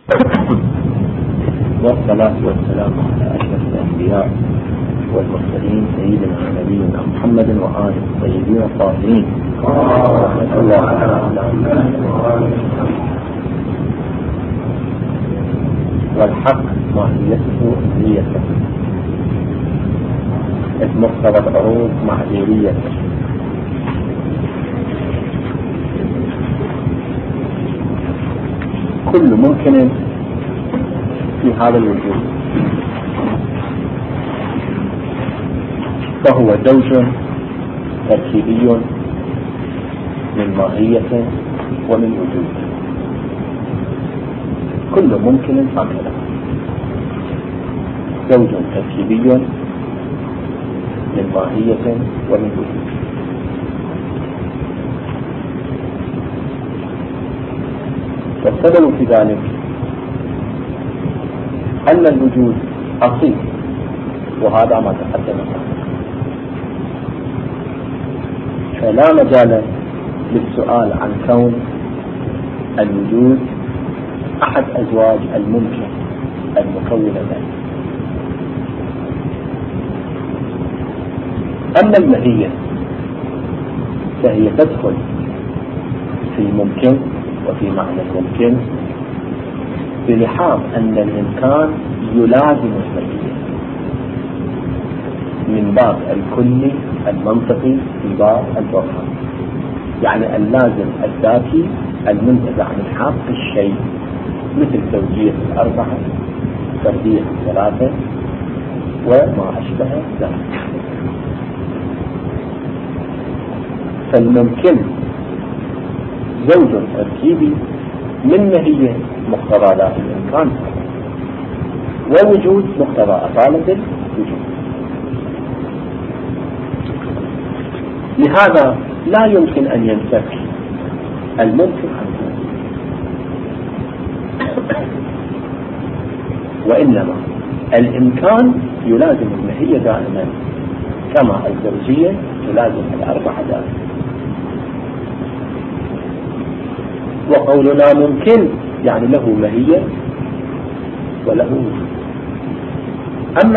والصلاة والسلام على أشرف الأنبياء والمرسلين سيدنا نبينا محمد وآله الطيبين الطاهرين. والحق ماهيته أمنيته، إذ مقتضى العروض معذوريته. كل ممكن في هذا الوجود فهو زوج تركيبي من ماهية ومن وجود. كل ممكن هكذا، زوج تركيبي من ماهية ومن وجود. والسبب في ذلك أن الوجود أصيل، وهذا ما تقدم، فلا مجال للسؤال عن كون الوجود أحد أزواج الممكن المكونة له. أما الماهية فهي تدخل في الممكن وفي معنى الممكن بلحاظ أن الإمكان يلازم الماهية من باب الكلي المنطقي في باب البرهان، يعني اللازم الذاتي المنتزع من حق الشيء، مثل زوجية الأربعة، فردية الثلاثة، وما أشبه ذلك. فالممكن زوج تركيبي من ماهية مقتضى ذات الإمكان، ووجود مقتضى أصالة الوجود. لهذا لا يمكن أن ينفك الممكن عن الماهية، وإنما الإمكان يلازم الماهية دائما، كما الزوجية تلازم الأربعة دائما. وقولنا ممكن يعني له ماهية وله وجود. أما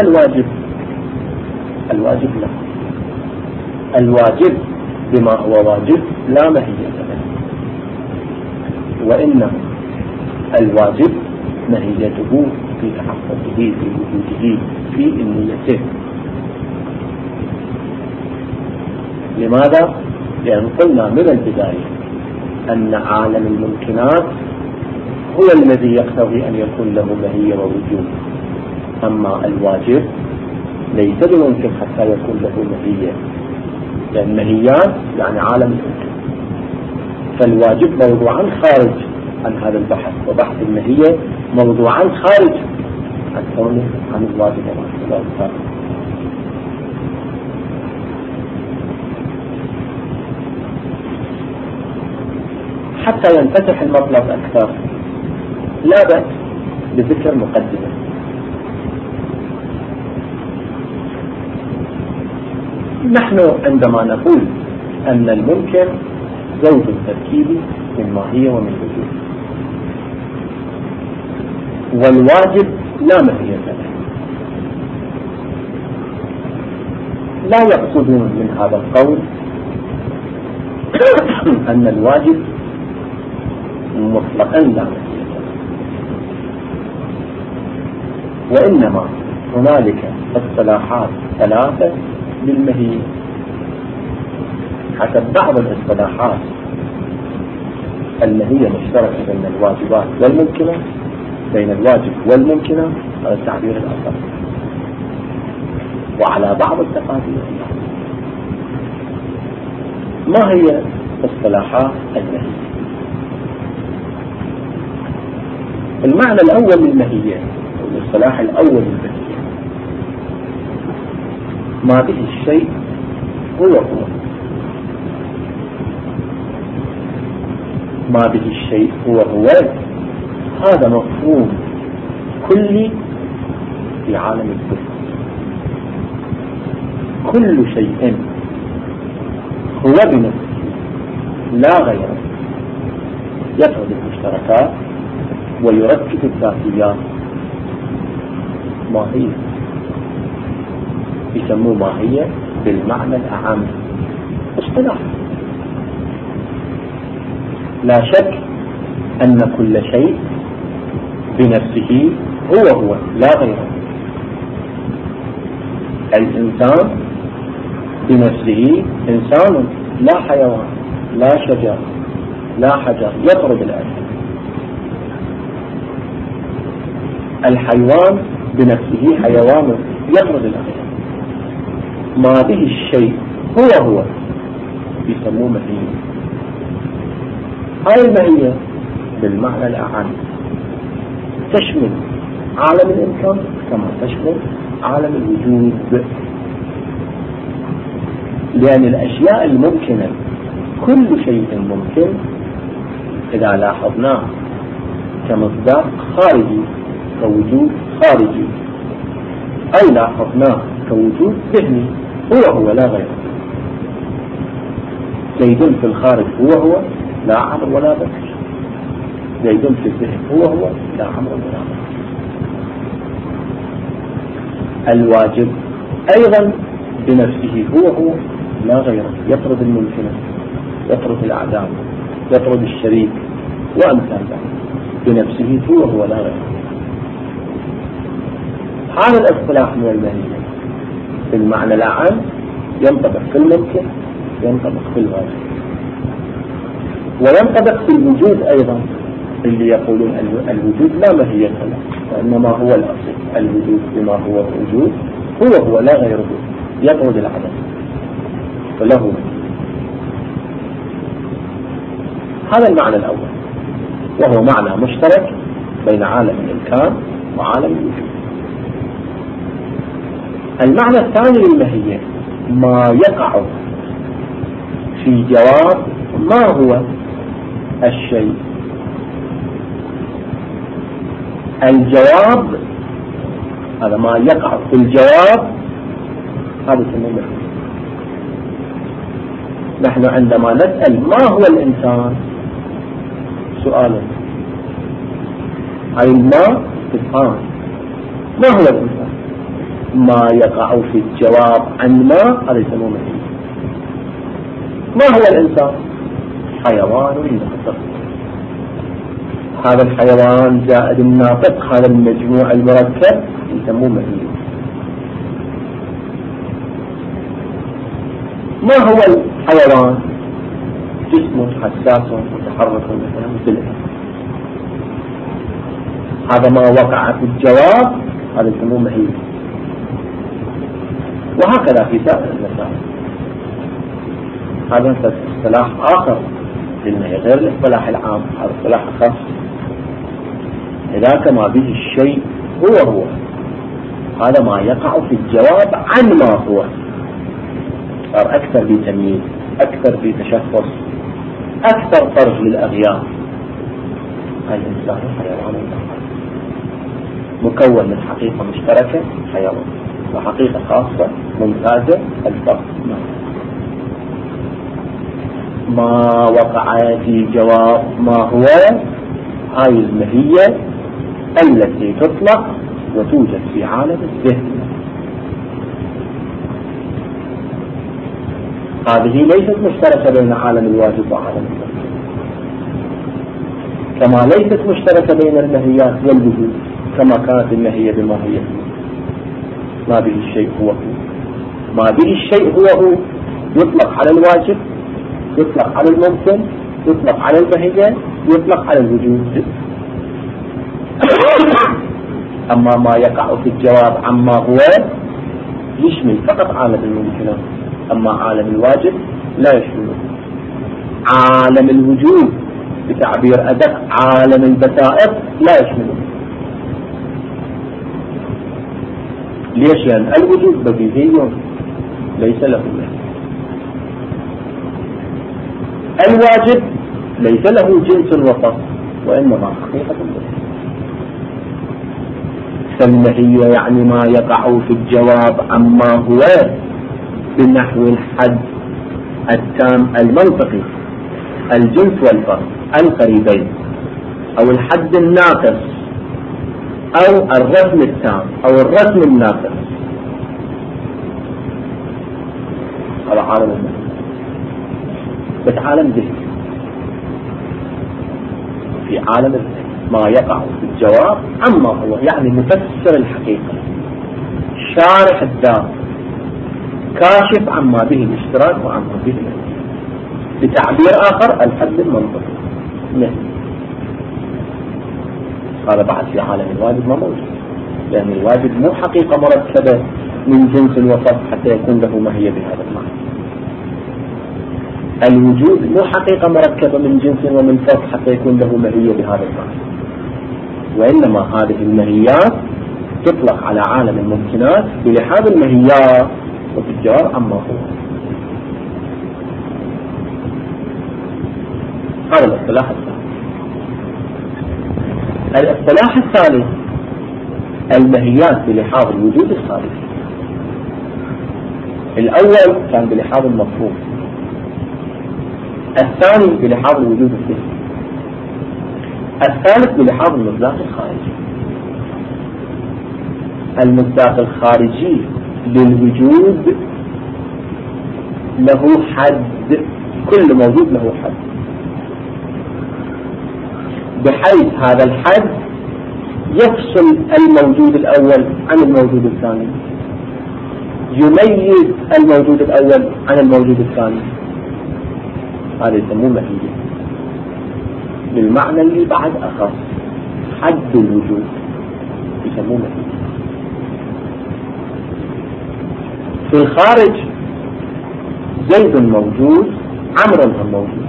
الواجب لا، الواجب بما هو واجب لا ماهية له، وإنما الواجب ماهيته في تحققه، في وجوده، في إنيته. لماذا؟ لأن قلنا من البداية أن عالم الممكنات هو الذي يقتضي أن يكون له ماهية ووجود، أما الواجب ليس بممكن حتى يكون له ماهية، لأن ماهيات يعني عالم الممكن. فالواجب موضوعا خارج عن هذا البحث، وبحث الماهية موضوعا خارج عن كونه عن الواجب وعن الخارج. حتى ينفتح المطلب أكثر لا بأس بذكر مقدمة. نحن عندما نقول أن الممكن زوج تركيبي من ماهية ومن وجود، والواجب لا ماهية له، لا يقصدون من هذا القول أن الواجب مطلقا لا ماهية له، وإنما هنالك اصطلاحات ثلاثة للماهية حسب بعض الاصطلاحات. الماهية مشتركة بين الواجبات والممكنات، بين الواجب والممكنات على التعبير الأصل، وعلى بعض التقادير. ما هي اصطلاحات الماهية؟ المعنى الأول للماهية، الاصطلاح الأول للماهية، ما به الشيء هو ما به الشيء هو هذا مفهوم كلي في عالم الكل. كل شيء هو بنفسه لا غيره، يفرض المشتركات ويركب الذاتيات ماهية، يسموه ماهية بالمعنى الأعم اصطلاح. لا شك أن كل شيء بنفسه هو لا غيره. الإنسان بنفسه إنسان، لا حيوان، لا شجر، لا حجر يطرد الأرض. الحيوان بنفسه حيوان يطرد الأرض. ما به الشيء هو يسموه مهية. هاي المهية بالمعنى الأعم تشمل عالم الإمكان كما تشمل عالم الوجود، لأن الأشياء الممكنة كل شيء ممكن إذا لاحظناه كمصداق خارجي كوجود خارجي، أو لاحظناه كوجود ذهني هو لا غير. زيد في الخارج هو لا عمر ولا بكر، زيد في الذهن هو لا عمر ولا بكر. الواجب أيضا بنفسه هو لا غيره، يطرد الممكنة، يطرد الأعدام، يطرد الشريك وأمثال ذلك، بنفسه هو لا غيره. هذا الاصطلاح من المهية بالمعنى العام ينطبق في الممكن، ينطبق في الواجب، وينطبق في الوجود أيضا. اللي يقولون الوجود لا ماهية له، وإنما هو الأصل. الوجود بما هو وجود هو لا غيره، يطرد العدم فله. هذا المعنى الأول، وهو معنى مشترك بين عالم الإمكان وعالم الوجود. المعنى الثاني للماهية ما يقع في جواب ما هو الشيء. الجواب هذا ما يقع في الجواب، هذا يسمونه. نحن عندما نسأل ما هو الإنسان سؤالا، أي ما استفهام، ما هو الإنسان؟ ما يقع في الجواب عن ما، هذا يسمونه. ما هو الإنسان؟ حيوان ناطق. هذا الحيوان زائد الناطق، هذا المجموع المركب يسموه مهية. ما هو الحيوان؟ جسم حساس متحرك مثل هذا ما وقع في الجواب، هذا يسموه مهية. وهكذا في سائر المسائل. هذا اصطلاح آخر للمهية غير الاصطلاح العام، هذا اصطلاح خاص. إذا ما به الشيء هو هذا ما يقع في الجواب عن ما هو، صار أكثر بتمييز، أكثر بتشخص، أكثر طرح للأغيار. الإنسان حيوان مكون من حقيقة مشتركة حيوان، وحقيقة خاصة ممتازة الفرد. ما وقع في جواب ما هو، هاي المهية التي تطلق وتوجد في عالم الذهن. هذه ليست مشتركة بين عالم الواجب وعالم الذهن، كما ليست مشتركة بين المهيات والوجود كما كانت المهية بماهية. ما به الشيء هو ما به الشيء هو يطلق على الواجب، يطلق على الممكن، يطلق على المهية، يطلق على الوجود. أما ما يقع في الجواب عما هو يشمل فقط عالم الممكنات، أما عالم الواجب لا يشمله. عالم الوجود بتعبير أدق عالم البسائط لا يشمله. ليش؟ لأن الوجود بديهي ليس له معنى. الواجب ليس له جنس وسط، وإنما حقيقة بس. فالمهية يعني ما يقع في الجواب عما هو بنحو الحد التام المنطقي، الجنس والفرد القريبين. أو الحد الناقص أو الرسم التام أو الرسم الناقص، هذا عالم المهية. بس عالم ذهني، في عالم الذهن ما يقع في الجواب عما هو، يعني مفسر الحقيقة، شارح الذات، كاشف عما به الاشتراك وعما به الانتهاء. بتعبير آخر الحد المنطقي. هذا بعد في عالم الواجب ما موجود، لأن الواجب مو حقيقة مركبة من جنس وصف حتى يكون له ماهية بهذا المعنى. الوجود مو حقيقة مركبة من جنس ومن فصل حتى يكون له ماهية بهذا المعنى، وإنما هذه الماهيات تطلق على عالم الممكنات بلحاظ الماهيات وفي الجواب عما هو. هذا الاصطلاح الثاني. الاصطلاح الثالث الماهيات بلحاظ الوجود الخارجي. الأول كان بلحاظ المفهوم، الثاني بلحاظ الوجود الذهني، الثالث بلحاظ المصداق الخارجي. المصداق الخارجي للوجود له حد، كل موجود له حد، بحيث هذا الحد يفصل الموجود الأول عن الموجود الثاني، يميز الموجود الأول عن الموجود الثاني. هذا يسموه ماهية بالمعنى اللي بعد أخص، حد الوجود يسموه ماهية. في الخارج زيد موجود، عمرو هم موجود،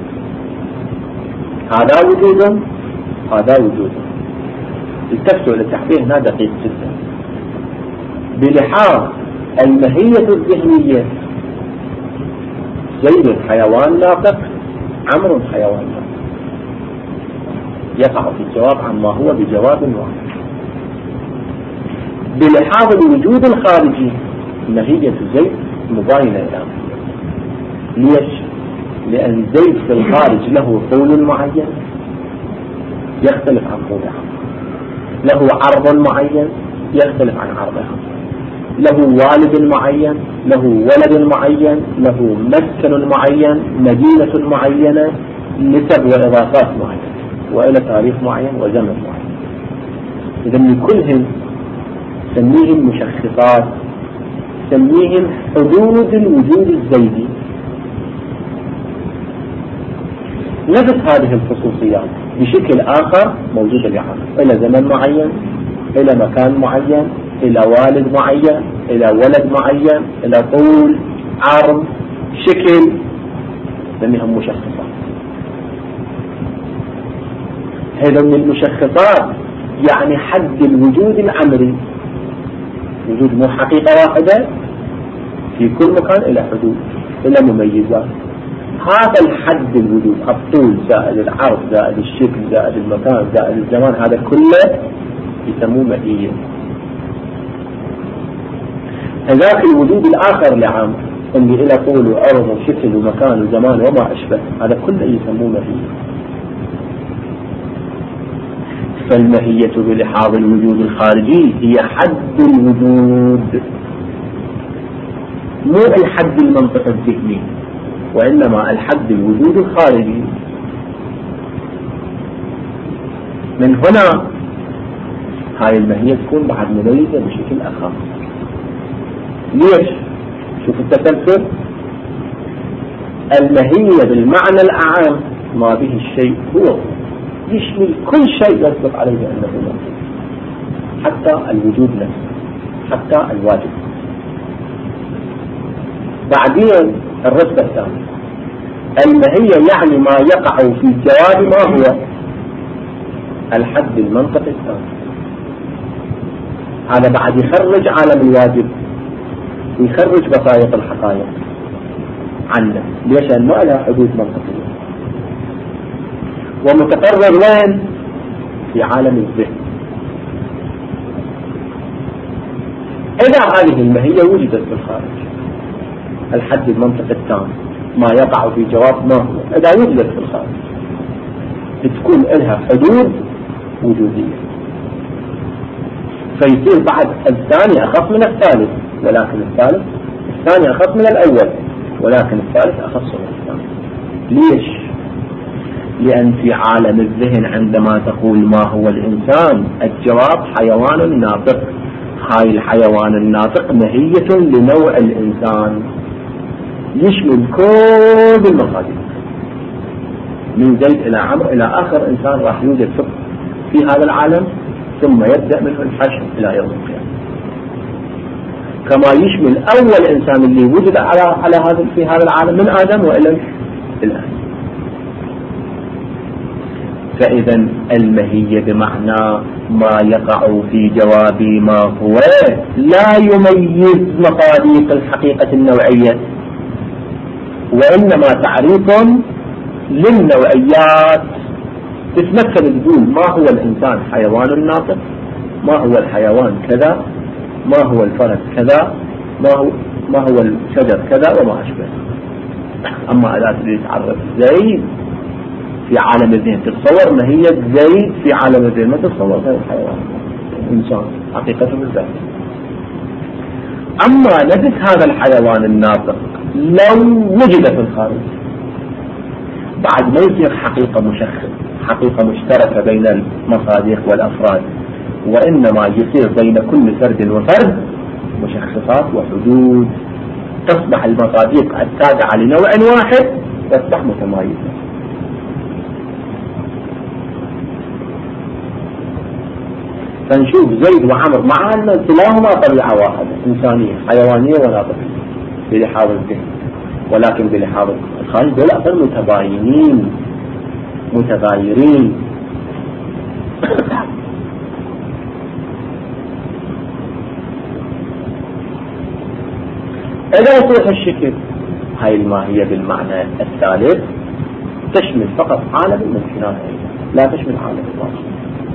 هذا وجود هذا وجود. التفتوا للتحبيه هنا دقيق جدا. بلحاظ الماهية الذهنية زيد حيوان ناطق، عمرو حيوان ناطق، يقع في الجواب عما هو بجواب واحد. بلحاظ الوجود الخارجي ماهية زيد مباينة إلى عمرو. ليش؟ لأن زيد في الخارج له طول معين يختلف عن طول عمرو، له عرض معين يختلف عن عرض عمرو، له والد معين، له ولد معين، له مسكن معين، مدينة معينة، نسب وإضافات معينة، وإلى تاريخ معين وزمن معين. إذا لكلهم سميهم مشخصات، سميهم حدود الوجود الزيدي. نفس هذه الخصوصيات بشكل آخر موجودة لعمرو، إلى زمن معين، إلى مكان معين، إلى والد معين، إلى ولد معين، إلى طول، عرض، شكل، سميهم مشخصات. هذا من المشخصات يعني حد الوجود العمري. وجود مو حقيقة واحدة، في كل مكان إلى حدود، إلى مميزات. هذا الحد الوجود، الطول زائد العرض زائد الشكل زائد المكان زائد الزمان، هذا كله يسموه ماهية. هذاك الوجود الآخر لعام اللي إلى طول وعرض وشكل ومكان وزمان وما أشبه، هذا كله يسموه ماهية. فالماهية بلحاظ الوجود الخارجي هي حد الوجود، مو الحد المنطق الذهني، وإنما الحد الوجود الخارجي. من هنا هاي الماهية تكون بعد مميزة بشكل أخر. ليش؟ شوف التسلسل. الماهية بالمعنى الأعام ما به الشيء هو، يشمل كل شيء يطلق عليه أنه موجود، حتى الوجود نفسه، حتى الواجب. بعدين الرتبة الثانية الماهية يعني ما يقع في الجواب ما هو الحد المنطقي الثاني. هذا بعد يخرج عالم الواجب ويخرج بسائط الحقائق عنه. ليش؟ لأن ما لها حدود منطقية، ومتقرر وين؟ في عالم الذهن. إذا هذه الماهية وجدت في الخارج، الحد المنطقي التام ما يقع في جواب ما هو، إذا وجدت في الخارج تكون لها حدود وجودية، فيصير بعد الثاني أخف من الثالث، ولكن الثاني أخف من الأول، ولكن الثالث أخص من الثاني. ليش؟ لأن في عالم الذهن عندما تقول ما هو الإنسان، الجواب حيوان ناطق. هاي الحيوان الناطق ماهية لنوع الإنسان، يشمل كل المخاليق من زيد إلى عمرو إلى آخر إنسان راح يوجد في هذا العالم، ثم يبدأ منه الحشر إلى يوم القيامة، كما يشمل أول إنسان اللي وجد على هذا في هذا العالم من آدم وإلى الآن. فإذا الماهية بمعنى ما يقع في جواب ما هو، لا يميز مصادق الحقيقة النوعية، وإنما تعريف للنوعيات تتمثل تقول ما هو الإنسان حيوان ناطق، ما هو الحيوان كذا، ما هو الفرس كذا، ما هو الشجر كذا وما أشبه. أما أداة اللي تعرف زيد في عالم الذهن تتصور ماهية زيد في عالم الذهن، ما تتصور هذا الحيوان إنسان حقيقته بالذات. أما نفس هذا الحيوان الناطق لو وجد في الخارج بعد ما يصير حقيقة مشتركة بين المصادق والأفراد، وإنما يصير بين كل فرد وفرد مشخصات وحدود، تصبح المصادق التابعة لنوع واحد تصبح متمايزة. فنشوف زيد وعمر مع أن كلاهما طبيعة واحدة إنسانية حيوانية وناطقية بلحاظ الذهن، ولكن بلحاظ الخارج دول أصلا متغايرين. إذا يصبح الشكل، هاي الماهية بالمعنى الثالث تشمل فقط عالم الممكنات، لا تشمل عالم الواقع.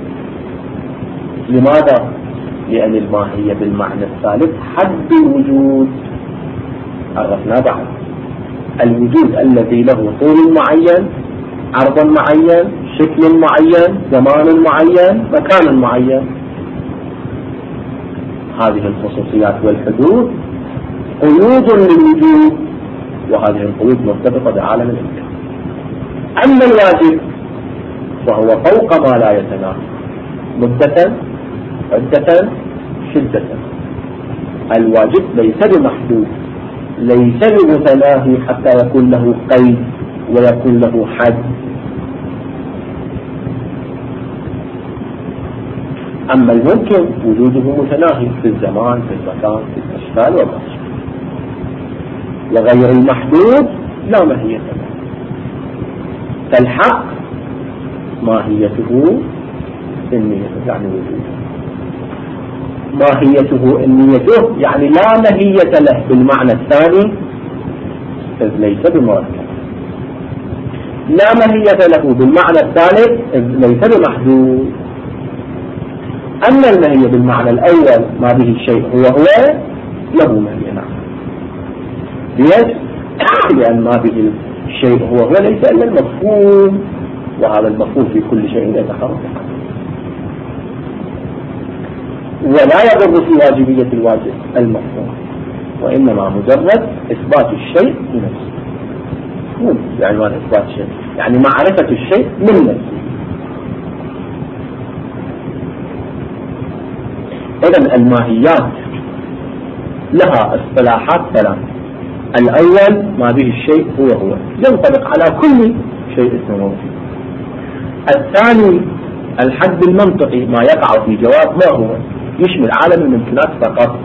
لماذا؟ لأن الماهية بالمعنى الثالث حد الوجود، عرفنا بعد الوجود الذي له طول معين، عرض معين، شكل معين، زمان معين، مكان معين. هذه الخصوصيات والحدود قيود للوجود، وهذه القيود مرتبطة بعالم الإمكان. أما الواجب فهو فوق ما لا يتناهى، مدة، عدة، شدة. الواجب ليس بمحدود، ليس بمتناهي حتى يكون له قيد ويكون له حد. أما الممكن وجوده متناهي في الزمان، في المكان، في الأشكال والأشكال. وغير المحدود لا ماهية له. فالحق ماهيته النية، يعني وجوده. ماهيته النية يعني لا ماهية له بالمعنى الثاني، إذ ليس بمركب. لا ماهية له بالمعنى الثالث، إذ ليس بمحدود. أما الماهية بالمعنى الأول ما به الشيء هو له ماهية. نعم، ليش؟ لأن ما به الشيء هو ليس إلا المفهوم، وهذا المفهوم في كل شيء يتحرك، ولا يضر في واجبية الواجب المفهوم، وإنما مجرد إثبات الشيء بنفسه. مو بعنوان إثبات الشيء، يعني معرفة الشيء من نفسه. إذن الماهيات لها اصطلاحات ثلاث. الأول ما به الشيء هو ينطبق على كل شيء اسمه موجود. الثاني الحد المنطقي ما يقع في جواب ما هو، يشمل عالم الممكنات فقط،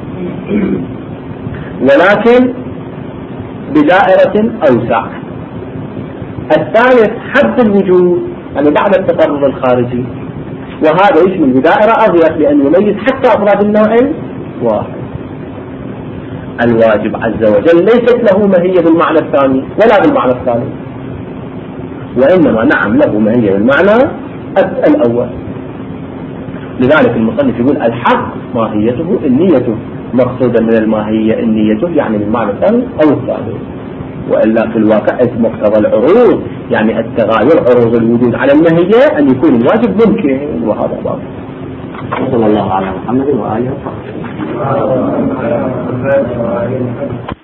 ولكن بدائرة أوسع. الثالث حد الوجود، يعني بعد التقرر الخارجي، وهذا يشمل بدائرة أضيق لأن يميز حتى أفراد النوع واحد. الواجب عز وجل ليست له ماهية بالمعنى الثاني ولا بالمعنى الثالث، وإنما نعم له ماهية بالمعنى الأول. لذلك المصنف يقول الحق ماهيته النية، مقصودا من الماهية النية يعني بالمعنى الثاني أو الثالث، وإلا في الواقع مقتضى العروض يعني التغاير عروض الوجود على الماهية أن يكون الواجب ممكن، وهذا باب. صلى الله على محمد وآله وصحبه.